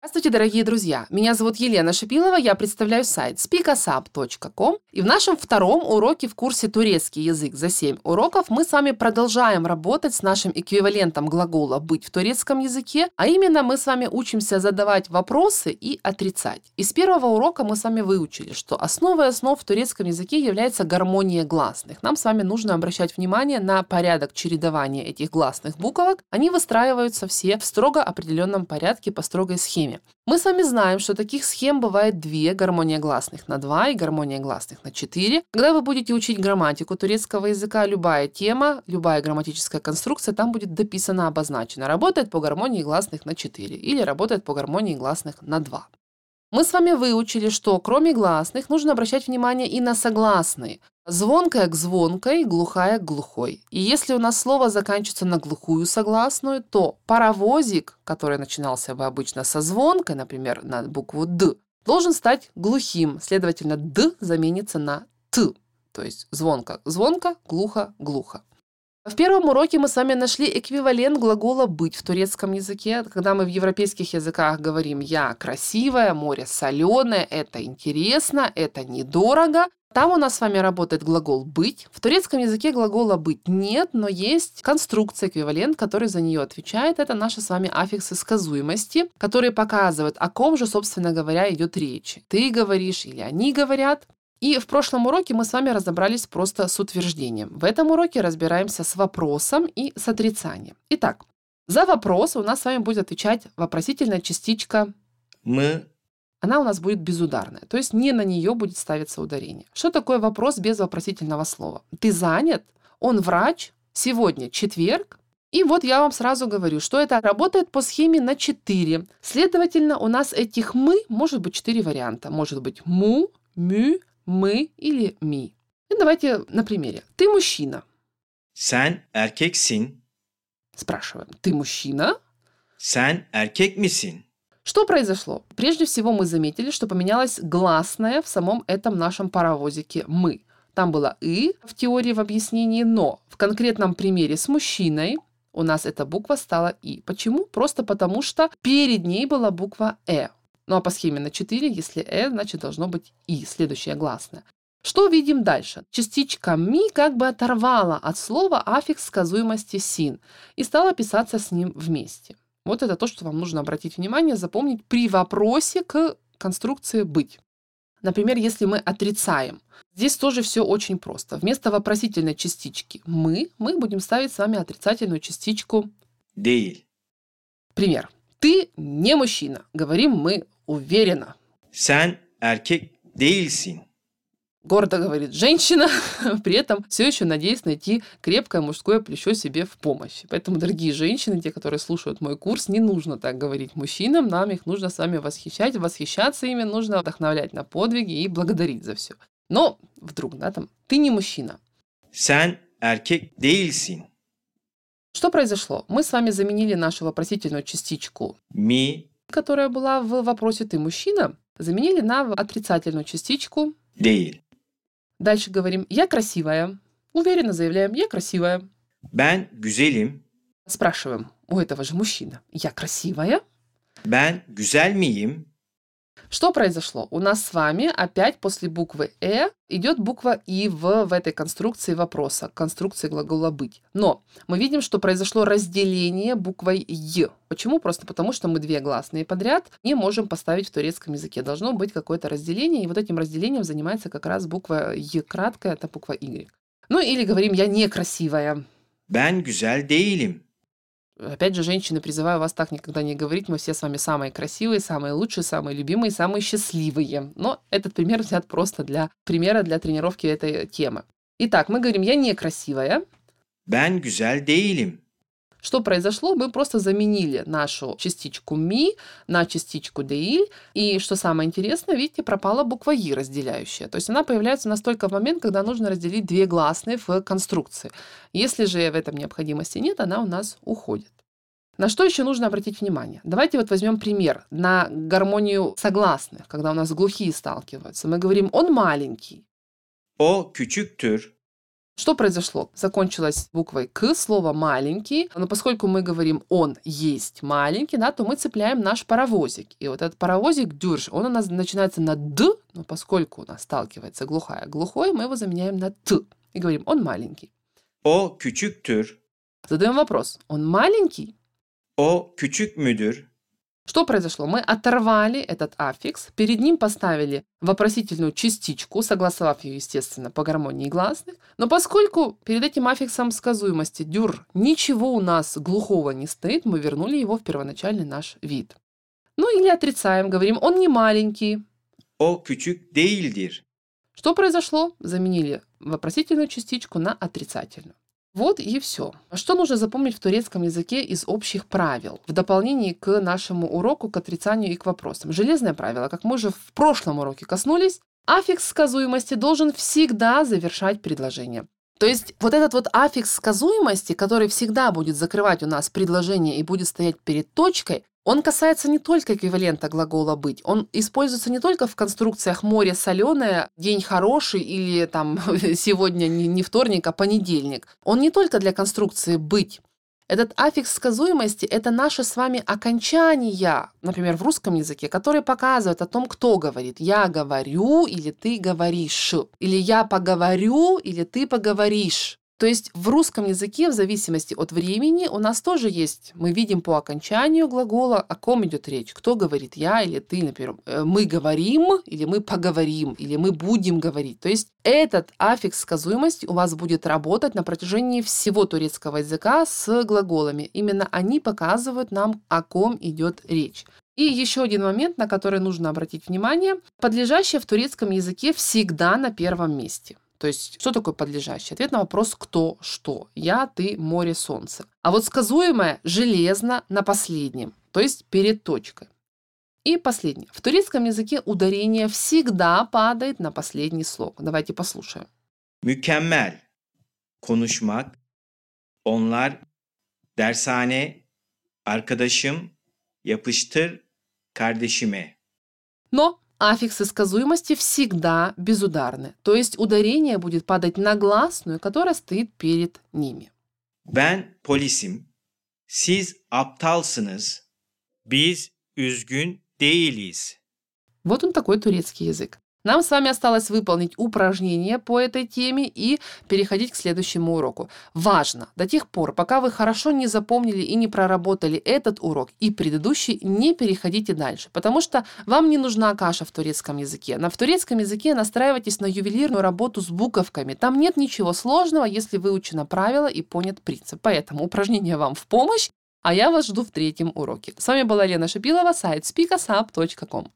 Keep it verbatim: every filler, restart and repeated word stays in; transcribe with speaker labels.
Speaker 1: Здравствуйте, дорогие друзья! Меня зовут Елена Шипилова, я представляю сайт speakasap точка ком. И в нашем втором уроке в курсе «Турецкий язык за семь уроков» мы с вами продолжаем работать с нашим эквивалентом глагола «быть» в турецком языке, а именно мы с вами учимся задавать вопросы и отрицать. Из первого урока мы с вами выучили, что основой основ в турецком языке является гармония гласных. Нам с вами нужно обращать внимание на порядок чередования этих гласных буквок. Они выстраиваются все в строго определенном порядке по строгой схеме. Мы с вами знаем, что таких схем бывает две: гармония гласных на два и гармония гласных на четыре. Когда вы будете учить грамматику турецкого языка, любая тема, любая грамматическая конструкция там будет дописана, обозначена. Работает по гармонии гласных на четыре или работает по гармонии гласных на два. Мы с вами выучили, что кроме гласных нужно обращать внимание и на согласные. Звонкая к звонкой, глухая к глухой. И если у нас слово заканчивается на глухую согласную, то паровозик, который начинался бы обычно со звонкой, например, на букву «д», должен стать глухим. Следовательно, «д» заменится на «т». То есть звонко, звонко, глухо, глухо. В первом уроке мы с вами нашли эквивалент глагола «быть» в турецком языке. Когда мы в европейских языках говорим «я красивая», «море соленое», «это интересно», «это недорого», там у нас с вами работает глагол «быть». В турецком языке глагола «быть» нет, но есть конструкция, эквивалент, который за нее отвечает. Это наши с вами аффиксы сказуемости, которые показывают, о ком же, собственно говоря, идет речь. Ты говоришь или они говорят. И в прошлом уроке мы с вами разобрались просто с утверждением. В этом уроке разбираемся с вопросом и с отрицанием. Итак, за вопрос у нас с вами будет отвечать вопросительная частичка
Speaker 2: «мы».
Speaker 1: Она у нас будет безударная, то есть не на нее будет ставиться ударение. Что такое вопрос без вопросительного слова? Ты занят? Он врач? Сегодня четверг? И вот я вам сразу говорю, что это работает по схеме на четыре. Следовательно, у нас этих «мы» может быть четыре варианта. Может быть «му», «мю», «мы» или «ми». И давайте на примере. Ты мужчина.
Speaker 2: Sen erkeksin.
Speaker 1: Спрашиваем. Ты мужчина?
Speaker 2: Sen erkek misin?
Speaker 1: Что произошло? Прежде всего мы заметили, что поменялось гласное в самом этом нашем паровозике «мы». Там было «и» в теории, в объяснении, но в конкретном примере с мужчиной у нас эта буква стала «и». Почему? Просто потому, что перед ней была буква «э». Ну а по схеме на четыре, если «э», значит должно быть «и», следующее гласное. Что видим дальше? Частичка «ми» как бы оторвала от слова аффикс сказуемости «син» и стала писаться с ним вместе. Вот это то, что вам нужно обратить внимание, запомнить при вопросе к конструкции «быть». Например, если мы отрицаем, здесь тоже все очень просто. Вместо вопросительной частички «мы» мы будем ставить с вами отрицательную частичку
Speaker 2: Değil.
Speaker 1: Пример. Ты не мужчина. Говорим мы уверенно.
Speaker 2: Sen erkek değilsin.
Speaker 1: Гордо говорит женщина, при этом все еще надеясь найти крепкое мужское плечо себе в помощь. Поэтому, дорогие женщины, те, которые слушают мой курс, не нужно так говорить мужчинам, нам их нужно с вами восхищать, восхищаться ими нужно, вдохновлять на подвиги и благодарить за все. Но вдруг, да, там, ты не мужчина.
Speaker 2: Sen erkek değilsin.
Speaker 1: Что произошло? Мы с вами заменили нашу вопросительную частичку
Speaker 2: Mi
Speaker 1: которая была в вопросе «ты мужчина», заменили на отрицательную частичку
Speaker 2: değil.
Speaker 1: Дальше говорим «я красивая». Уверенно заявляем «я красивая».
Speaker 2: Ben güzelim.
Speaker 1: Спрашиваем у этого же мужчины «я красивая?»
Speaker 2: Ben güzel miyim?
Speaker 1: Что произошло? У нас с вами опять после буквы «э» идет буква «и» в, в этой конструкции вопроса, конструкции глагола «быть». Но мы видим, что произошло разделение буквой «й». Почему? Просто потому, что мы две гласные подряд не можем поставить в турецком языке. Должно быть какое-то разделение, и вот этим разделением занимается как раз буква «й» краткая, это буква «y». Ну или говорим «я некрасивая».
Speaker 2: Ben güzel değilim.
Speaker 1: Опять же, женщины, призываю вас так никогда не говорить. Мы все с вами самые красивые, самые лучшие, самые любимые, самые счастливые. Но этот пример взят просто для примера, для тренировки этой темы. Итак, мы говорим «я некрасивая».
Speaker 2: Ben güzel değilim.
Speaker 1: Что произошло? Мы просто заменили нашу частичку «ми» на частичку «değil». И что самое интересное, видите, пропала буква «и» разделяющая. То есть она появляется настолько в момент, когда нужно разделить две гласные в конструкции. Если же в этом необходимости нет, она у нас уходит. На что еще нужно обратить внимание? Давайте вот возьмем пример на гармонию согласных, когда у нас глухие сталкиваются. Мы говорим «он маленький».
Speaker 2: O küçüktür.
Speaker 1: Что произошло? Закончилось буквой «к» слово «маленький», но поскольку мы говорим «он есть маленький», да, то мы цепляем наш паровозик. И вот этот паровозик «дюрж», он у нас начинается на «д», но поскольку у нас сталкивается глухая глухой, мы его заменяем на «т» и говорим «он маленький».
Speaker 2: O küçüktür.
Speaker 1: Задаем вопрос. Он маленький?
Speaker 2: O küçük müdür?
Speaker 1: Что произошло? Мы оторвали этот аффикс, перед ним поставили вопросительную частичку, согласовав ее, естественно, по гармонии гласных. Но поскольку перед этим аффиксом сказуемости «дюр» ничего у нас глухого не стоит, мы вернули его в первоначальный наш вид. Ну или отрицаем, говорим «он не маленький».
Speaker 2: O küçük değildir.
Speaker 1: Что произошло? Заменили вопросительную частичку на отрицательную. Вот и все. Что нужно запомнить в турецком языке из общих правил в дополнении к нашему уроку, к отрицанию и к вопросам? Железное правило, как мы же в прошлом уроке коснулись, аффикс сказуемости должен всегда завершать предложение. То есть вот этот вот аффикс сказуемости, который всегда будет закрывать у нас предложение и будет стоять перед точкой, он касается не только эквивалента глагола «быть», он используется не только в конструкциях «море соленое», «день хороший» или там «сегодня не, не вторник, а понедельник». Он не только для конструкции «быть». Этот аффикс сказуемости – это наши с вами окончания, например, в русском языке, которые показывают о том, кто говорит. «Я говорю» или «ты говоришь», или «я поговорю» или «ты поговоришь». То есть в русском языке, в зависимости от времени, у нас тоже есть, мы видим по окончанию глагола, о ком идет речь. Кто говорит, я или ты, например. Мы говорим, или мы поговорим, или мы будем говорить. То есть этот аффикс сказуемости у вас будет работать на протяжении всего турецкого языка с глаголами. Именно они показывают нам, о ком идет речь. И еще один момент, на который нужно обратить внимание. Подлежащее в турецком языке всегда на первом месте. То есть, что такое подлежащее? Ответ на вопрос «кто?», «что?». Я, ты, море, солнце. А вот сказуемое железно на последнем, то есть перед точкой. И последнее. В турецком языке ударение всегда падает на последний слог. Давайте послушаем.
Speaker 2: Mükemmel. Konuşmak. Onlar. Dershane. Arkadaşım. Yapıştır. Kardeşime.
Speaker 1: Но аффиксы сказуемости всегда безударны. То есть ударение будет падать на гласную, которая стоит перед ними.
Speaker 2: Ben polisim. Siz aptalsınız. Biz üzgün değiliz.
Speaker 1: Вот он такой турецкий язык. Нам с вами осталось выполнить упражнение по этой теме и переходить к следующему уроку. Важно, до тех пор, пока вы хорошо не запомнили и не проработали этот урок и предыдущий, не переходите дальше, потому что вам не нужна каша в турецком языке. На в турецком языке настраивайтесь на ювелирную работу с буковками. Там нет ничего сложного, если выучено правило и понят принцип. Поэтому упражнение вам в помощь, а я вас жду в третьем уроке. С вами была Лена Шипилова, сайт спикасап точка ком.